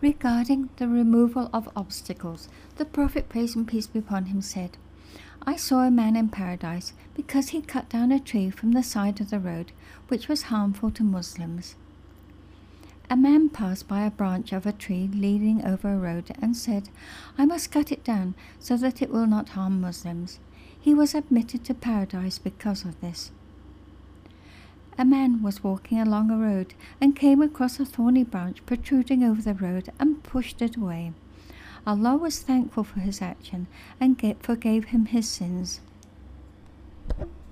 Regarding the removal of obstacles, the Prophet, praise and peace be upon him, said, I saw a man in paradise because he cut down a tree from the side of the road which was harmful to Muslims. A man passed by a branch of a tree leaning over a road and said, I must cut it down so that it will not harm Muslims. He was admitted to paradise because of this. A man was walking along a road and came across a thorny branch protruding over the road and pushed it away. Allah was thankful for his action and forgave him his sins.